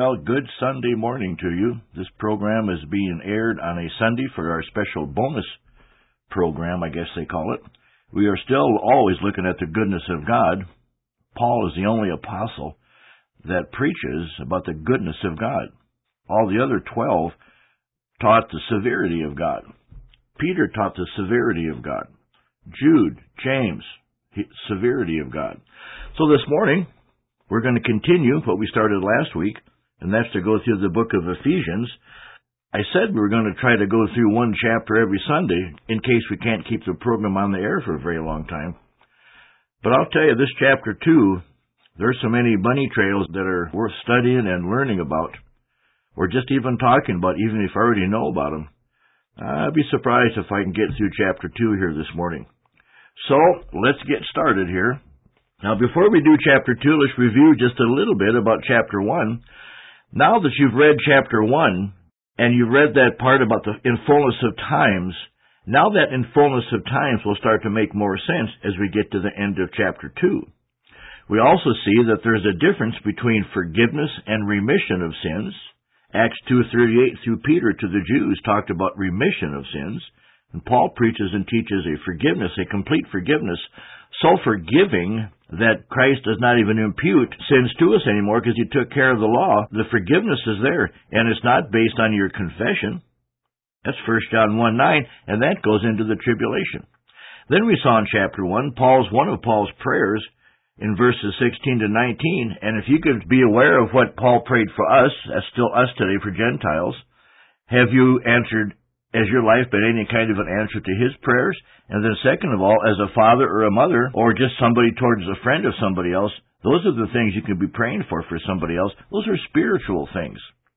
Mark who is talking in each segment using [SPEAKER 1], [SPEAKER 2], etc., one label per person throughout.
[SPEAKER 1] Well, good Sunday morning to you. This program is being aired on a Sunday for our special bonus program, I guess they call it. We are still always looking at the goodness of God. Paul is the only apostle that preaches about the goodness of God. All the other 12 taught the severity of God. Peter taught the severity of God. Jude, James, severity of God. So this morning, we're going to continue what we started last week, and that's to go through the book of Ephesians. I said we were going to try to go through one chapter every Sunday in case we can't keep the program on the air for a very long time. But I'll tell you, this chapter 2, there's so many bunny trails that are worth studying and learning about, or just even talking about, even if I already know about them. I'd be surprised if I can get through chapter 2 here this morning. So, let's get started here. Now, before we do chapter 2, let's review just a little bit about chapter 1. Now that you've read chapter 1, and you've read that part about the in fullness of times, now that in fullness of times will start to make more sense as we get to the end of chapter 2. We also see that there's a difference between forgiveness and remission of sins. Acts 2:38 through Peter to the Jews talked about remission of sins. And Paul preaches and teaches a forgiveness, a complete forgiveness, so forgiving that Christ does not even impute sins to us anymore because he took care of the law. The forgiveness is there, and it's not based on your confession. That's 1 John 1:9, and that goes into the tribulation. Then we saw in chapter 1, one of Paul's prayers in verses 16 to 19, and if you could be aware of what Paul prayed for us, that's still us today for Gentiles, have you answered, has your life been any kind of an answer to his prayers? And then second of all, as a father or a mother, or just somebody towards a friend of somebody else, those are the things you can be praying for somebody else. Those are spiritual things.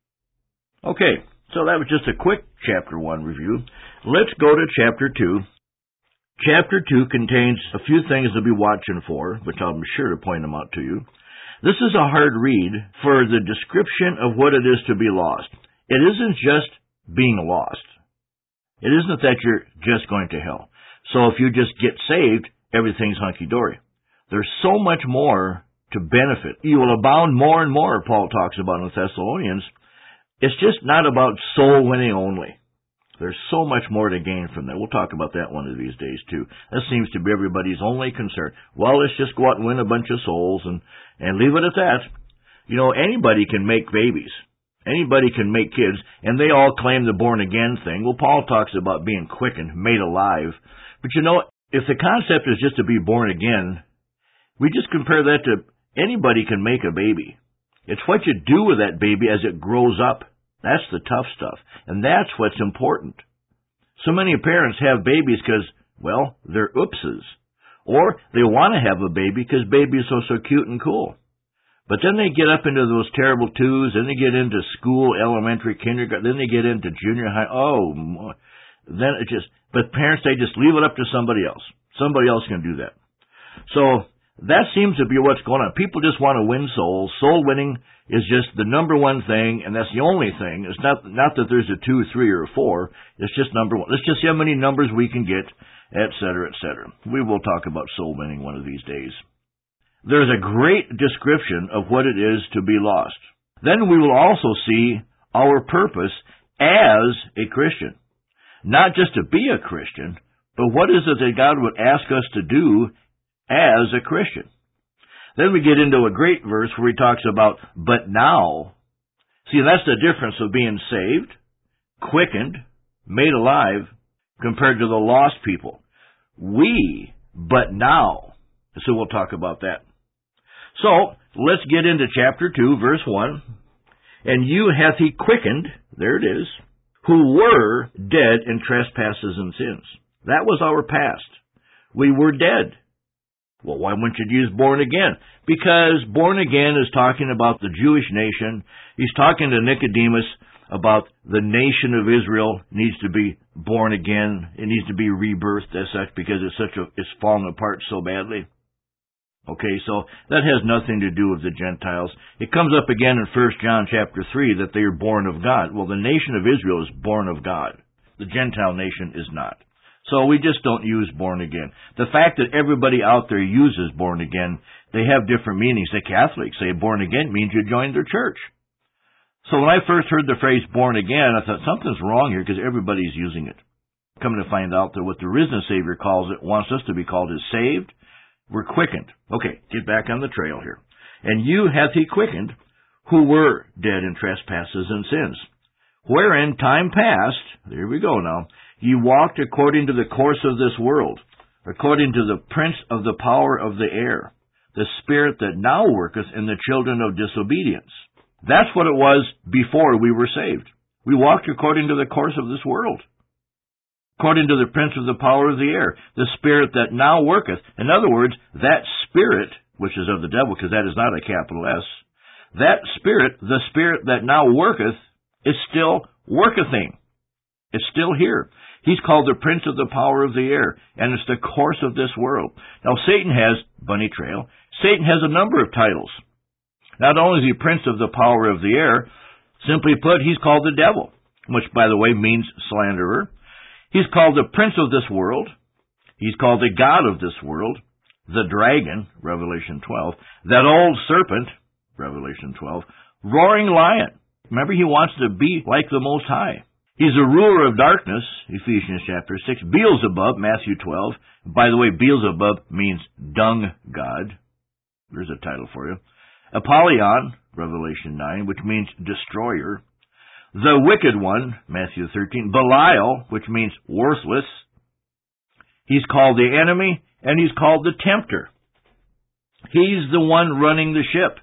[SPEAKER 1] Okay, so that was just a quick chapter 1 review. Let's go to chapter 2. Chapter 2 contains a few things to be watching for, which I'll be sure to point them out to you. This is a hard read for the description of what it is to be lost. It isn't just being lost. It isn't that you're just going to hell. So if you just get saved, everything's hunky-dory. There's so much more to benefit. You will abound more and more, Paul talks about in the Thessalonians. It's just not about soul winning only. There's so much more to gain from that. We'll talk about that one of these days, too. That seems to be everybody's only concern. Well, let's just go out and win a bunch of souls and leave it at that. You know, anybody can make babies. Anybody can make kids, and they all claim the born-again thing. Well, Paul talks about being quickened, made alive. But you know, if the concept is just to be born again, we just compare that to anybody can make a baby. It's what you do with that baby as it grows up. That's the tough stuff, and that's what's important. So many parents have babies because, well, they're oopses. Or they want to have a baby because babies are so cute and cool. But then they get up into those terrible twos, then they get into school, elementary, kindergarten, then they get into junior high. Then it just, but parents, they just leave it up to somebody else. Somebody else can do that. So that seems to be what's going on. People just want to win souls. Soul winning is just the number one thing, and that's the only thing. It's not that there's a 2, 3, or 4. It's just number one. Let's just see how many numbers we can get, et cetera, et cetera. We will talk about soul winning one of these days. There's a great description of what it is to be lost. Then we will also see our purpose as a Christian. Not just to be a Christian, but what is it that God would ask us to do as a Christian. Then we get into a great verse where he talks about, but now. See, that's the difference of being saved, quickened, made alive, compared to the lost people. But now. So we'll talk about that. So, let's get into chapter 2, verse 1. And you hath he quickened, there it is, who were dead in trespasses and sins. That was our past. We were dead. Well, why wouldn't you use born again? Because born again is talking about the Jewish nation. He's talking to Nicodemus about the nation of Israel needs to be born again. It needs to be rebirthed as such because it's fallen apart so badly. Okay, so that has nothing to do with the Gentiles. It comes up again in 1 John chapter 3 that they are born of God. Well, the nation of Israel is born of God. The Gentile nation is not. So we just don't use born again. The fact that everybody out there uses born again, they have different meanings. The Catholics say born again means you joined their church. So when I first heard the phrase born again, I thought something's wrong here because everybody's using it. Coming to find out that what the risen Savior calls it, wants us to be called is saved. We're quickened. Okay, get back on the trail here. And you hath he quickened, who were dead in trespasses and sins, wherein time past, there we go now, ye walked according to the course of this world, according to the prince of the power of the air, the spirit that now worketh in the children of disobedience. That's what it was before we were saved. We walked according to the course of this world, according to the prince of the power of the air, the spirit that now worketh. In other words, that spirit, which is of the devil, because that is not a capital S, that spirit, the spirit that now worketh, is still workething. It's still here. He's called the prince of the power of the air, and it's the course of this world. Now, Satan has, bunny trail, Satan has a number of titles. Not only is he prince of the power of the air, simply put, he's called the devil, which, by the way, means slanderer. He's called the prince of this world. He's called the god of this world, the dragon, Revelation 12, that old serpent, Revelation 12, roaring lion. Remember, he wants to be like the Most High. He's a ruler of darkness, Ephesians chapter 6. Beelzebub, Matthew 12. By the way, Beelzebub means dung god. There's a title for you. Apollyon, Revelation 9, which means destroyer. The wicked one, Matthew 13. Belial, which means worthless. He's called the enemy, and he's called the tempter. He's the one running the ship.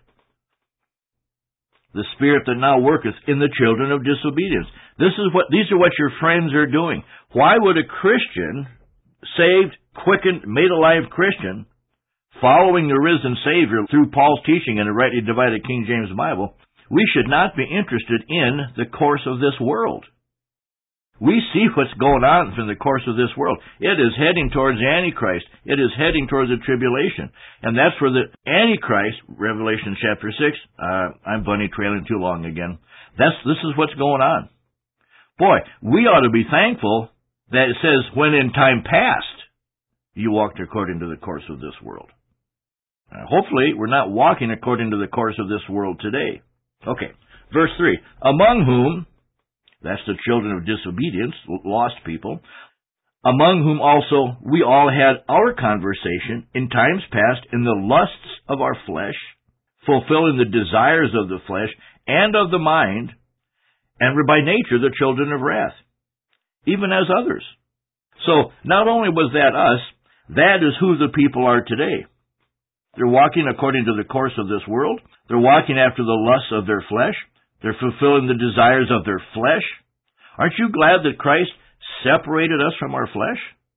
[SPEAKER 1] The spirit that now worketh in the children of disobedience. These are what your friends are doing. Why would a Christian, saved, quickened, made alive Christian, following the risen Savior through Paul's teaching in a rightly divided King James Bible, we should not be interested in the course of this world? We see what's going on in the course of this world. It is heading towards the Antichrist. It is heading towards the tribulation. And that's where the Antichrist, Revelation chapter 6, I'm bunny trailing too long again. This is what's going on. Boy, we ought to be thankful that it says, when in time past, you walked according to the course of this world. Hopefully, we're not walking according to the course of this world today. Okay, verse 3, among whom, that's the children of disobedience, lost people, among whom also we all had our conversation in times past in the lusts of our flesh, fulfilling the desires of the flesh and of the mind, and were by nature the children of wrath, even as others. So, not only was that us, that is who the people are today. They're walking according to the course of this world. They're walking after the lusts of their flesh. They're fulfilling the desires of their flesh. Aren't you glad that Christ separated us from our flesh?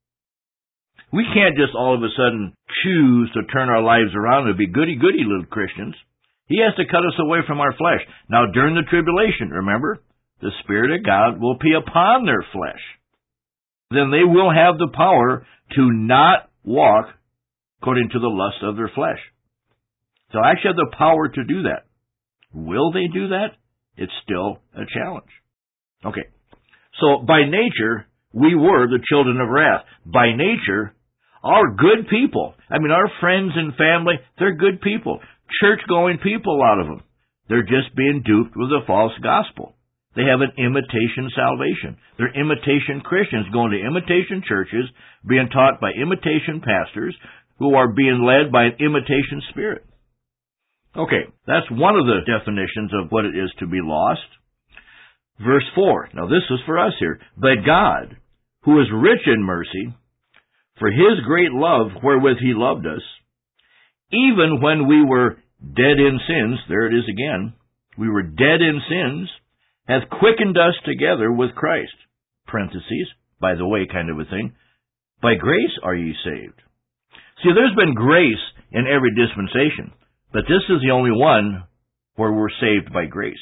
[SPEAKER 1] We can't just all of a sudden choose to turn our lives around and be goody-goody little Christians. He has to cut us away from our flesh. Now, during the tribulation, remember, the Spirit of God will be upon their flesh. Then they will have the power to not walk according to the lust of their flesh. They'll actually have the power to do that. Will they do that? It's still a challenge. Okay, so by nature, we were the children of wrath. By nature, our good people, our friends and family, they're good people. Church-going people, a lot of them. They're just being duped with a false gospel. They have an imitation salvation. They're imitation Christians going to imitation churches, being taught by imitation pastors who are being led by an imitation spirit. Okay, that's one of the definitions of what it is to be lost. Verse 4, now this is for us here. But God, who is rich in mercy, for his great love wherewith he loved us, even when we were dead in sins, there it is again, we were dead in sins, hath quickened us together with Christ. Parentheses, by the way, kind of a thing. By grace are ye saved. See, there's been grace in every dispensation, but this is the only one where we're saved by grace.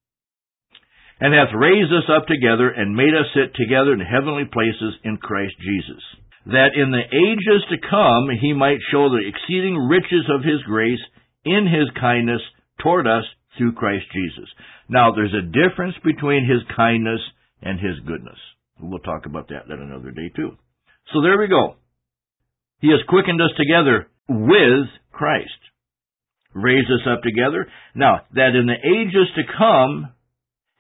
[SPEAKER 1] And hath raised us up together and made us sit together in heavenly places in Christ Jesus, that in the ages to come he might show the exceeding riches of his grace in his kindness toward us through Christ Jesus. Now, there's a difference between his kindness and his goodness. We'll talk about that another day, too. So there we go. He has quickened us together with Christ. Raised us up together. Now, that in the ages to come,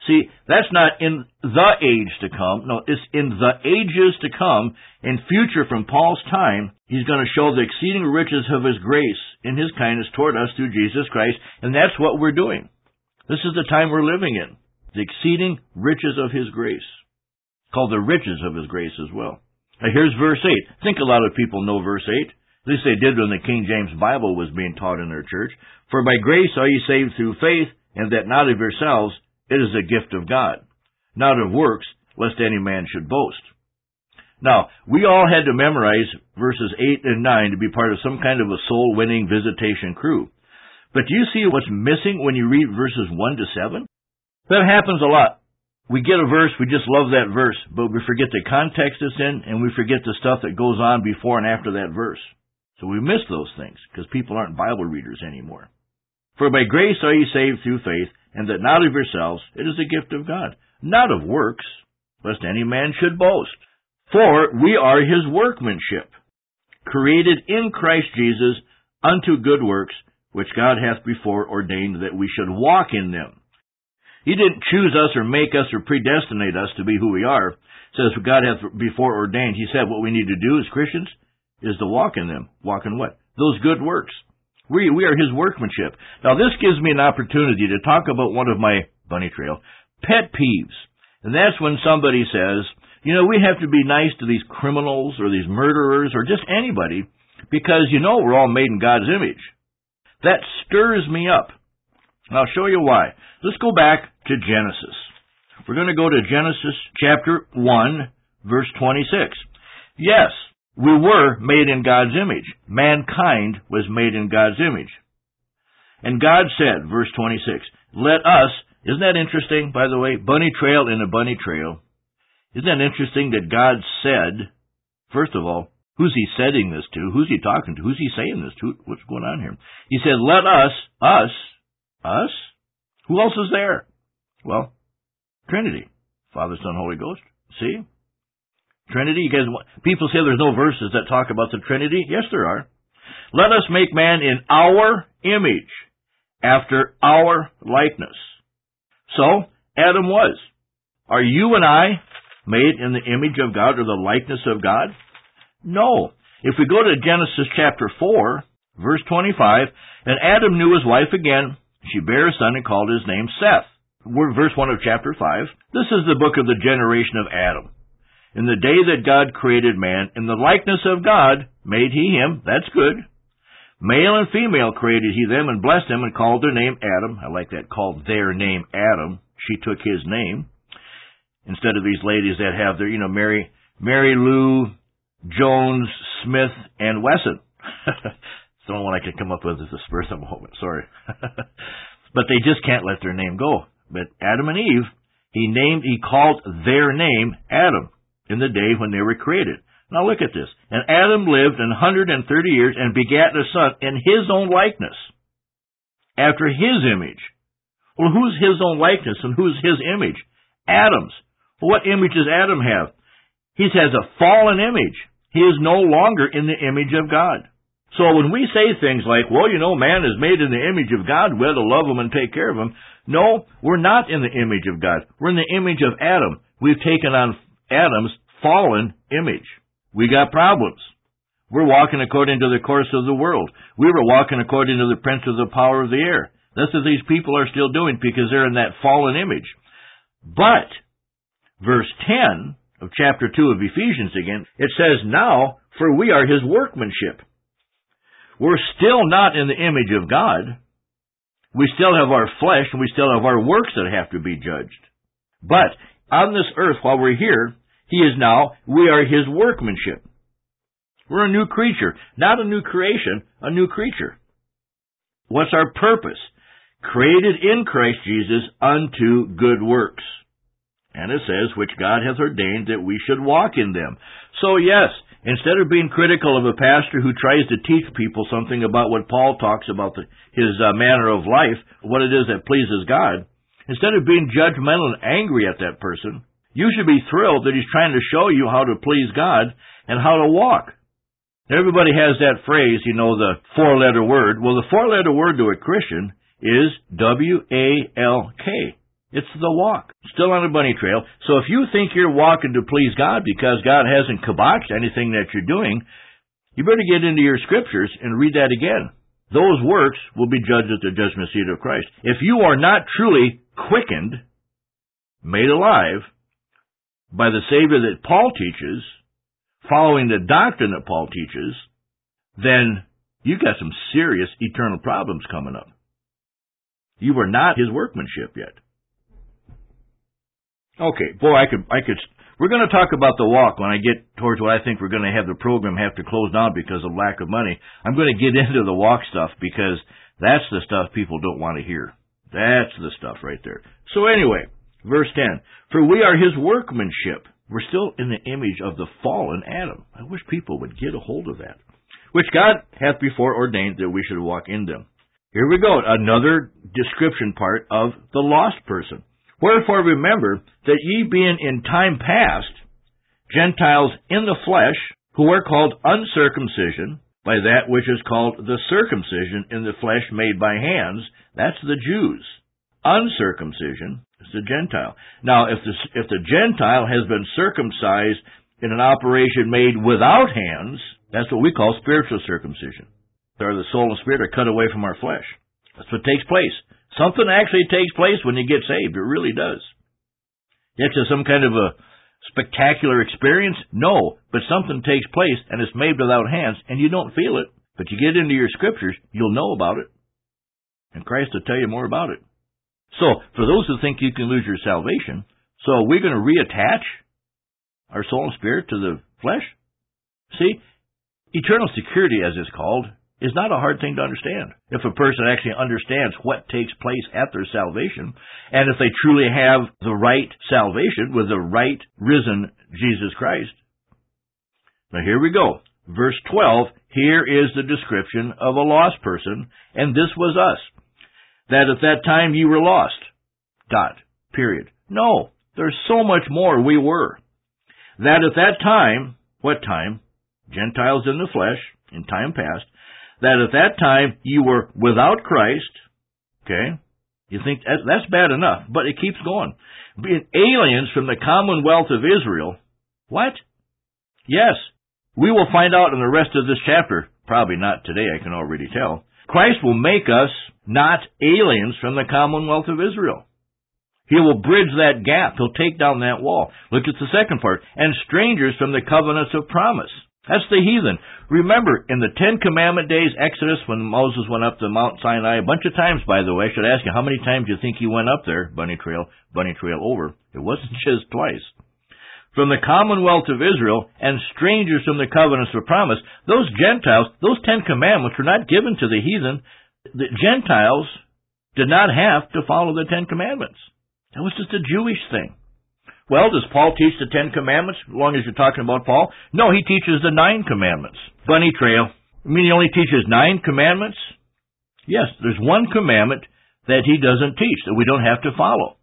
[SPEAKER 1] See, that's not in the age to come. No, it's in the ages to come. In future, from Paul's time, he's going to show the exceeding riches of his grace in his kindness toward us through Jesus Christ, and that's what we're doing. This is the time we're living in. The exceeding riches of his grace. Called the riches of his grace as well. Now here's verse 8. I think a lot of people know verse 8. At least they did when the King James Bible was being taught in their church. For by grace are ye saved through faith, and that not of yourselves, it is a gift of God, not of works, lest any man should boast. Now, we all had to memorize verses 8 and 9 to be part of some kind of a soul-winning visitation crew. But do you see what's missing when you read verses 1 to 7? That happens a lot. We get a verse, we just love that verse, but we forget the context it's in, and we forget the stuff that goes on before and after that verse. So we miss those things, because people aren't Bible readers anymore. For by grace are ye saved through faith, and that not of yourselves, it is a gift of God, not of works, lest any man should boast. For we are his workmanship, created in Christ Jesus unto good works, which God hath before ordained that we should walk in them. He didn't choose us or make us or predestinate us to be who we are. It says God hath before ordained. He said what we need to do as Christians is to walk in them. Walk in what? Those good works. We are his workmanship. Now, this gives me an opportunity to talk about one of my bunny trail pet peeves. And that's when somebody says, we have to be nice to these criminals or these murderers or just anybody because, we're all made in God's image. That stirs me up. And I'll show you why. Let's go back to Genesis. We're going to go to Genesis chapter 1, verse 26. Yes. We were made in God's image. Mankind was made in God's image. And God said, verse 26, let us, isn't that interesting, by the way? Bunny trail in a bunny trail. Isn't that interesting that God said, first of all, who's he setting this to? Who's he talking to? Who's he saying this to? What's going on here? He said, let us. Who else is there? Well, Trinity. Father, Son, Holy Ghost. See? Trinity, you guys, people say there's no verses that talk about the Trinity. Yes, there are. Let us make man in our image, after our likeness. So, Adam was. Are you and I made in the image of God or the likeness of God? No. If we go to Genesis chapter 4, verse 25, and Adam knew his wife again. She bare a son and called his name Seth. Verse 1 of chapter 5. This is the book of the generation of Adam. In the day that God created man, in the likeness of God made he him. That's good. Male and female created he them, and blessed them, and called their name Adam. I like that, called their name Adam. She took his name. Instead of these ladies that have their, Mary Lou, Jones, Smith, and Wesson. It's the only one I could come up with at the spur of the moment. Sorry. But they just can't let their name go. But Adam and Eve, he called their name Adam. In the day when they were created. Now look at this. And Adam lived 130 years and begat a son in his own likeness, after his image. Well, who's his own likeness and who's his image? Adam's. Well, what image does Adam have? He has a fallen image. He is no longer in the image of God. So when we say things like, man is made in the image of God, we have to love him and take care of him. No, we're not in the image of God. We're in the image of Adam. We've taken on Adam's fallen image. We got problems. We're walking according to the course of the world. We were walking according to the prince of the power of the air. That's what these people are still doing because they're in that fallen image. But, verse 10 of chapter 2 of Ephesians again, it says, now, for we are his workmanship. We're still not in the image of God. We still have our flesh and we still have our works that have to be judged. But, on this earth, while we're here, we are his workmanship. We're a new creature. Not a new creation, a new creature. What's our purpose? Created in Christ Jesus unto good works. And it says, which God hath ordained that we should walk in them. So yes, instead of being critical of a pastor who tries to teach people something about what Paul talks about his manner of life, what it is that pleases God, instead of being judgmental and angry at that person, you should be thrilled that he's trying to show you how to please God and how to walk. Everybody has that phrase, the four-letter word. Well, the four-letter word to a Christian is W-A-L-K. It's the walk. Still on the bunny trail. So if you think you're walking to please God because God hasn't kiboshed anything that you're doing, you better get into your scriptures and read that again. Those works will be judged at the judgment seat of Christ. If you are not truly quickened, made alive, by the Savior that Paul teaches, following the doctrine that Paul teaches, then you've got some serious eternal problems coming up. You are not his workmanship yet. Okay, boy, we're going to talk about the walk when I get towards what I think we're going to have the program have to close down because of lack of money. I'm going to get into the walk stuff because that's the stuff people don't want to hear. That's the stuff right there. So anyway, verse 10, for we are his workmanship. We're still in the image of the fallen Adam. I wish people would get a hold of that. Which God hath before ordained that we should walk in them. Here we go, another description part of the lost person. Wherefore remember that ye being in time past Gentiles in the flesh, who are called uncircumcision, by that which is called the circumcision in the flesh made by hands, that's the Jews. Uncircumcision is the Gentile. Now, if the Gentile has been circumcised in an operation made without hands, that's what we call spiritual circumcision. Or the soul and spirit are cut away from our flesh. That's what takes place. Something actually takes place when you get saved. It really does. It's some kind of a spectacular experience? No, but something takes place and it's made without hands and you don't feel it. But you get into your scriptures, you'll know about it. And Christ will tell you more about it. So, for those who think you can lose your salvation, so we're going to reattach our soul and spirit to the flesh? See, eternal security, as it's called, is not a hard thing to understand. If a person actually understands what takes place at their salvation, and if they truly have the right salvation with the right risen Jesus Christ. Now here we go. Verse 12, here is the description of a lost person, and this was us. That at that time ye were lost. Period. No, there's so much more we were. That at that time, what time? Gentiles in the flesh, in time past, that at that time you were without Christ, okay? You think that's bad enough, but it keeps going. Being aliens from the commonwealth of Israel. What? Yes, we will find out in the rest of this chapter. Probably not today, I can already tell. Christ will make us not aliens from the commonwealth of Israel. He will bridge that gap. He'll take down that wall. Look at the second part. And strangers from the covenants of promise. That's the heathen. Remember, in the Ten Commandment days, Exodus, when Moses went up to Mount Sinai, a bunch of times, by the way, I should ask you, how many times do you think he went up there, bunny trail over? It wasn't just twice. From the commonwealth of Israel and strangers from the covenants of promise, those Gentiles, those Ten Commandments were not given to the heathen. The Gentiles did not have to follow the Ten Commandments. That was just a Jewish thing. Well, does Paul teach the Ten Commandments, as long as you're talking about Paul? No, he teaches the 9 Commandments. Bunny trail. You mean he only teaches 9 commandments? Yes, there's one commandment that he doesn't teach, that we don't have to follow.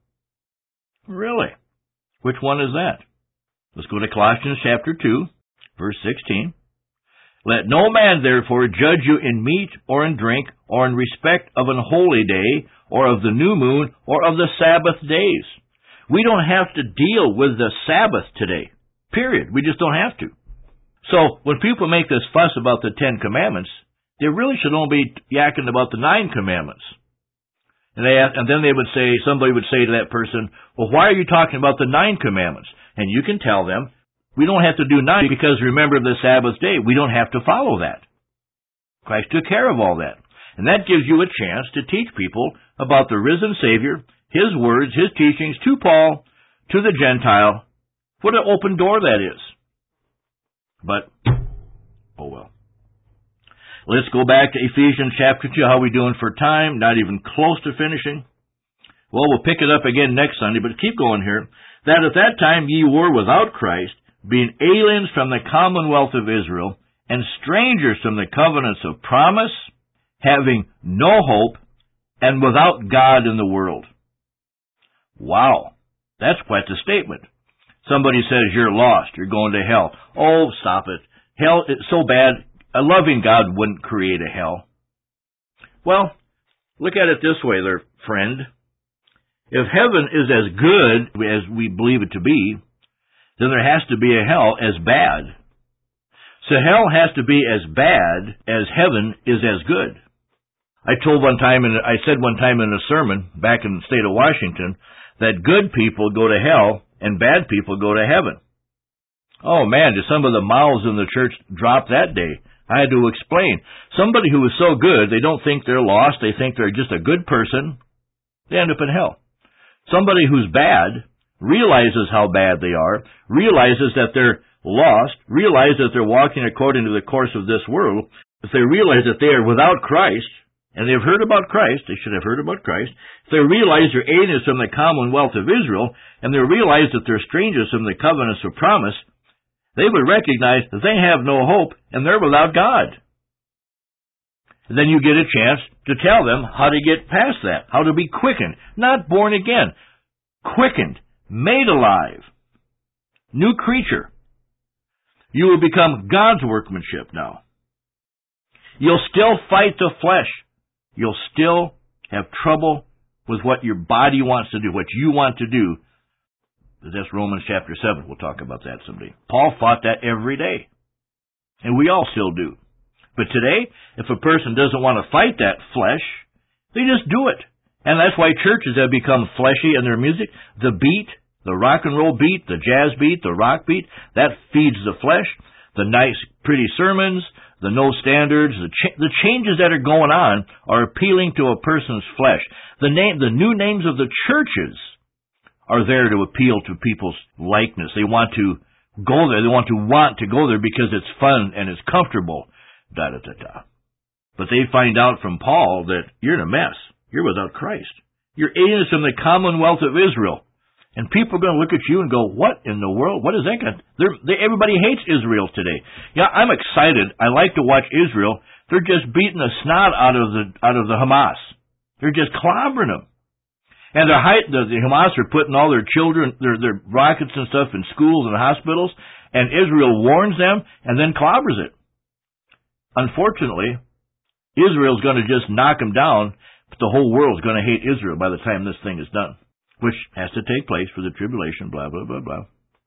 [SPEAKER 1] Really? Which one is that? Let's go to Colossians chapter 2, verse 16. Let no man therefore judge you in meat or in drink or in respect of an holy day or of the new moon or of the Sabbath days. We don't have to deal with the Sabbath today. Period. We just don't have to. So, when people make this fuss about the 10 Commandments, they really should only be yakking about the 9 Commandments. And then they would say, somebody would say to that person, well, why are you talking about the 9 Commandments? And you can tell them, we don't have to do 9 because remember the Sabbath day. We don't have to follow that. Christ took care of all that. And that gives you a chance to teach people about the risen Savior, His words, His teachings to Paul, to the Gentile. What an open door that is. But, oh well. Let's go back to Ephesians chapter 2. How are we doing for time? Not even close to finishing. Well, we'll pick it up again next Sunday, but keep going here. That at that time ye were without Christ, being aliens from the commonwealth of Israel, and strangers from the covenants of promise, having no hope, and without God in the world. Wow, that's quite the statement. Somebody says you're lost, you're going to hell. Oh, stop it. Hell is so bad, a loving God wouldn't create a hell. Well, look at it this way there, friend. If heaven is as good as we believe it to be, then there has to be a hell as bad. So hell has to be as bad as heaven is as good. I said one time in a sermon back in the state of Washington that good people go to hell and bad people go to heaven. Oh man, did some of the mouths in the church drop that day. I had to explain. Somebody who is so good, they don't think they're lost, they think they're just a good person, they end up in hell. Somebody who's bad realizes how bad they are, realizes that they're lost, realizes that they're walking according to the course of this world. If they realize that they are without Christ, and they've heard about Christ, they should have heard about Christ, if they realize they're aliens from the commonwealth of Israel, and they realize that they're strangers from the covenants of promise, they would recognize that they have no hope, and they're without God. And then you get a chance to tell them how to get past that, how to be quickened, not born again, quickened, made alive, new creature. You will become God's workmanship now. You'll still fight the flesh. You'll still have trouble with what your body wants to do, what you want to do. That's Romans chapter 7. We'll talk about that someday. Paul fought that every day. And we all still do. But today, if a person doesn't want to fight that flesh, they just do it. And that's why churches have become fleshy in their music. The beat, the rock and roll beat, the jazz beat, the rock beat, that feeds the flesh. The nice, pretty sermons, the no standards, the changes that are going on are appealing to a person's flesh. The new names of the churches are there to appeal to people's likeness. They want to go there. They want to go there because it's fun and it's comfortable. Da-da-da-da. But they find out from Paul that you're in a mess. You're without Christ. You're aliens from the commonwealth of Israel. And people are going to look at you and go, what in the world? What is that? Everybody hates Israel today. Yeah, I'm excited. I like to watch Israel. They're just beating the snot out of the Hamas. They're just clobbering them. And the Hamas are putting all their children, their rockets and stuff in schools and hospitals, and Israel warns them and then clobbers it. Unfortunately, Israel's going to just knock them down, but the whole world's going to hate Israel by the time this thing is done, which has to take place for the tribulation, blah, blah, blah, blah.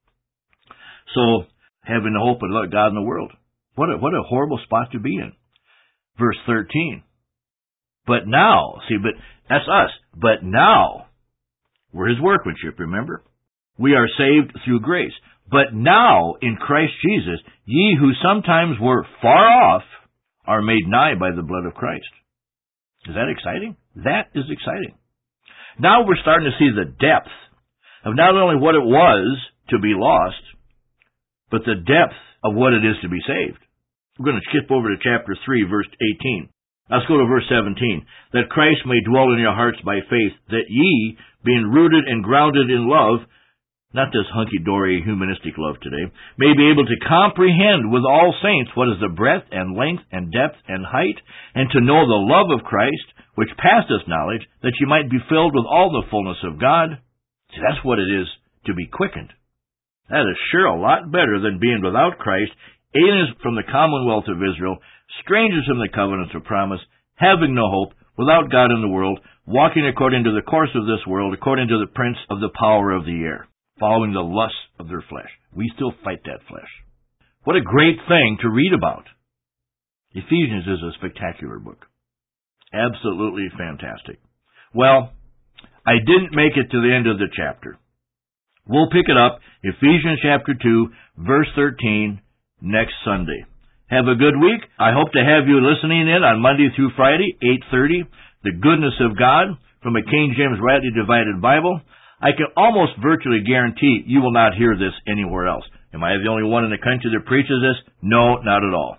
[SPEAKER 1] So, having the hope of God in the world. What a horrible spot to be in. Verse 13. But now, but that's us. But now, we're His workmanship, remember? We are saved through grace. But now, in Christ Jesus, ye who sometimes were far off are made nigh by the blood of Christ. Is that exciting? That is exciting. Now we're starting to see the depth of not only what it was to be lost, but the depth of what it is to be saved. We're going to skip over to chapter 3, verse 18. Let's go to verse 17. That Christ may dwell in your hearts by faith, that ye, being rooted and grounded in love, not this hunky-dory humanistic love today, may be able to comprehend with all saints what is the breadth and length and depth and height, and to know the love of Christ, which passeth knowledge, that you might be filled with all the fullness of God. See, that's what it is to be quickened. That is sure a lot better than being without Christ, aliens from the commonwealth of Israel, strangers from the covenants of promise, having no hope, without God in the world, walking according to the course of this world, according to the prince of the power of the air, following the lusts of their flesh. We still fight that flesh. What a great thing to read about. Ephesians is a spectacular book. Absolutely fantastic. Well, I didn't make it to the end of the chapter. We'll pick it up, Ephesians chapter 2, verse 13, next Sunday. Have a good week. I hope to have you listening in on Monday through Friday, 8:30, The Goodness of God, from a King James Rightly Divided Bible. I can almost virtually guarantee you will not hear this anywhere else. Am I the only one in the country that preaches this? No, not at all.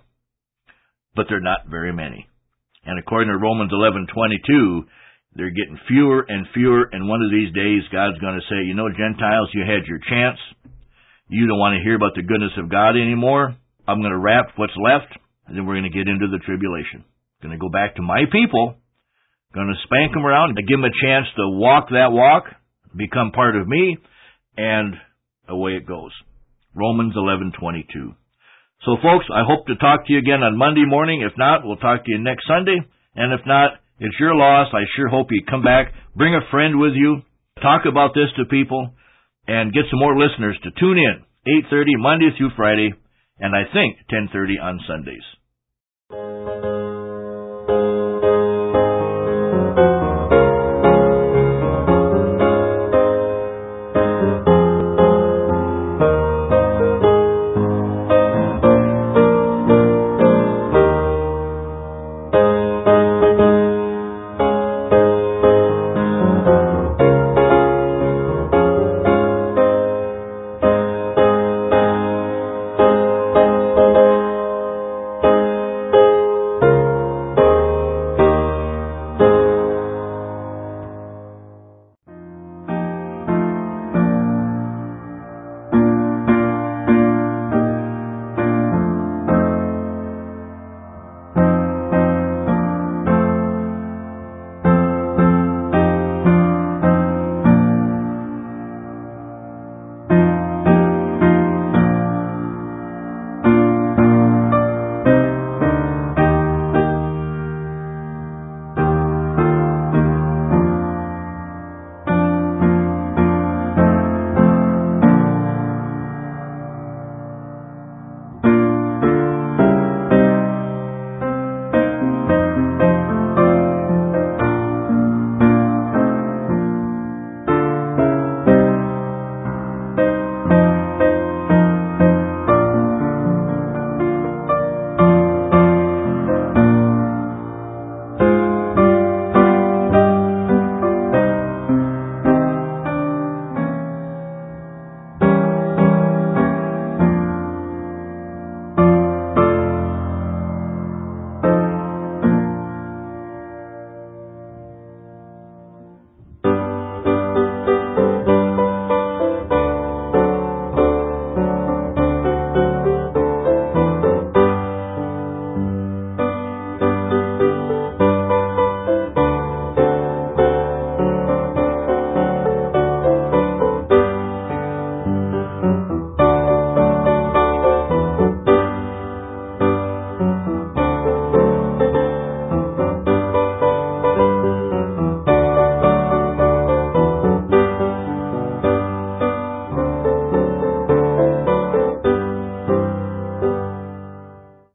[SPEAKER 1] But there are not very many. And according to Romans 11:22, they're getting fewer and fewer, and one of these days God's going to say, you know, Gentiles, you had your chance. You don't want to hear about the goodness of God anymore. I'm going to wrap what's left, and then we're going to get into the tribulation. Going to go back to my people, going to spank them around, and give them a chance to walk that walk, become part of me, and away it goes. Romans 11:22. So, folks, I hope to talk to you again on Monday morning. If not, we'll talk to you next Sunday. And if not, it's your loss. I sure hope you come back. Bring a friend with you. Talk about this to people and get some more listeners to tune in 8:30 Monday through Friday, and I think 10:30 on Sundays.